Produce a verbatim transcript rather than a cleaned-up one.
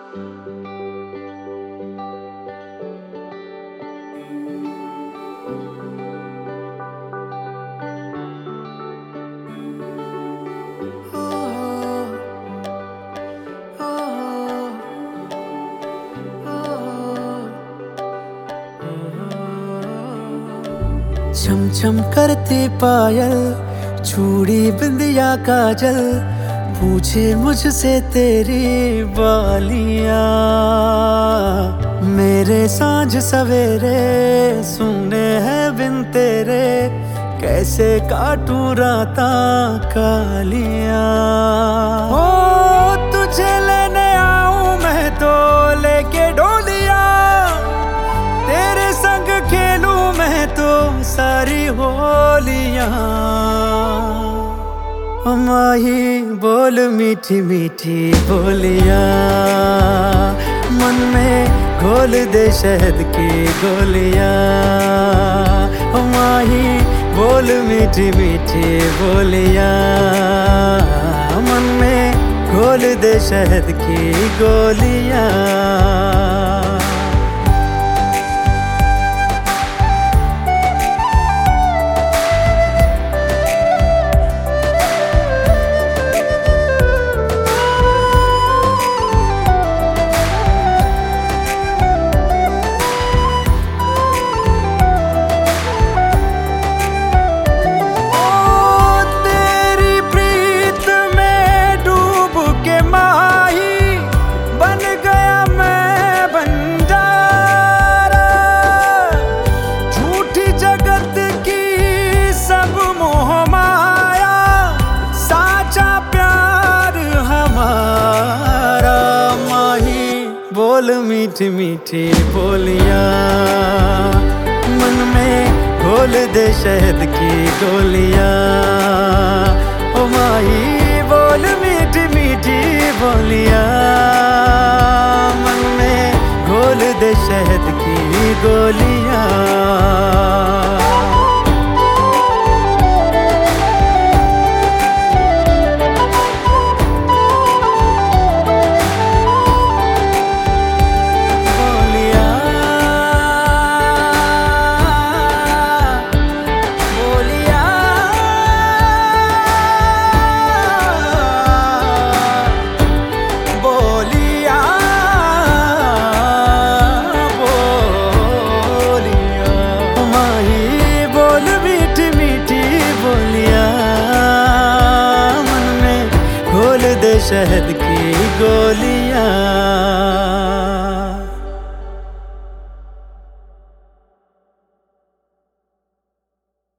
छम छम करती पायल, चूड़ी बिंदिया काजल, पूछे मुझसे तेरी बालियां। मेरे सांझ सवेरे सुने हैं बिन तेरे, कैसे काटूं राता कालियां। ओ तुझे लेने आऊं मैं तो लेके डोलिया, तेरे संग खेलूं मैं तो सारी होलियां। माही बोल मीठी मीठी बोलियां, मन में घोल दे शहद की गोलियां। माही बोल मीठी मीठी बोलियां, मन में घोल दे शहद की गोलियां। बोल मीठी मीठी बोलियां, मन में घोल दे शहद की गोलियां। ओ माही बोल मीठी मीठी बोलियां, मन में घोल दे शहद की गोलियां।